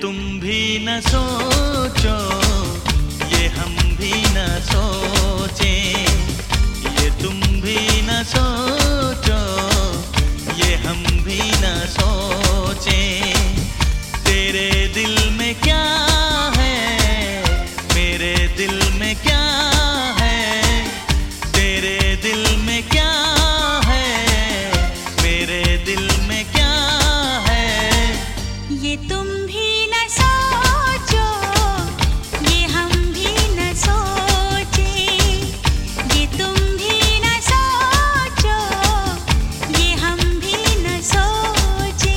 तुम भी न सोचो, ये हम भी न सोचें। ये तुम भी न सोचो, ये हम भी न सोचें। तेरे दिल में क्या है, मेरे दिल में क्या है। तेरे दिल में क्या है, मेरे दिल में क्या है। ये तुम भी न सोचो, ये हम भी न सोचें। ये तुम भी न सोचो, ये हम भी न सोचें।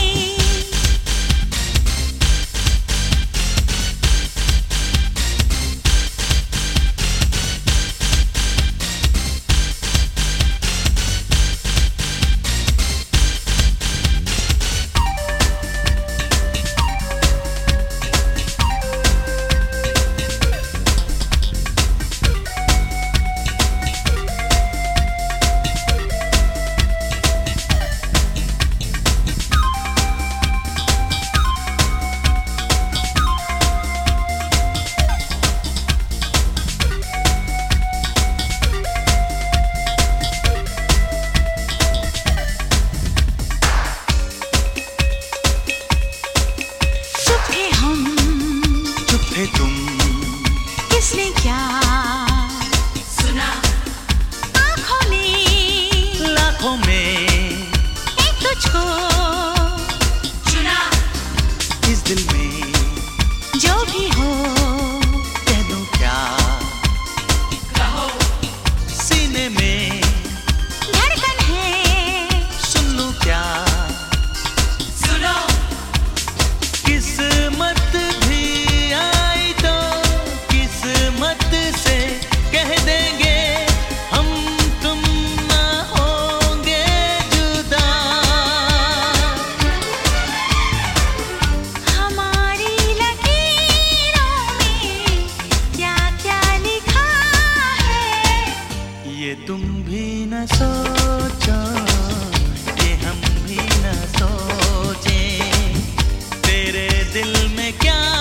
तुम किसने क्या सुना, आँखों ने लाखों में एक तुझको चुना। इस दिल में जो भी हो कह दूं क्या, कहो। सीने में धड़कन है, सुन लूं क्या, सुनो। किस्मत भी आई तो किस्मत से कह देंगे हम तुम ना होंगे जुदा। हमारी लकीरों में क्या क्या लिखा है। ये तुम भी न सोचो, ये हम भी न सोचें। तेरे दिल में क्या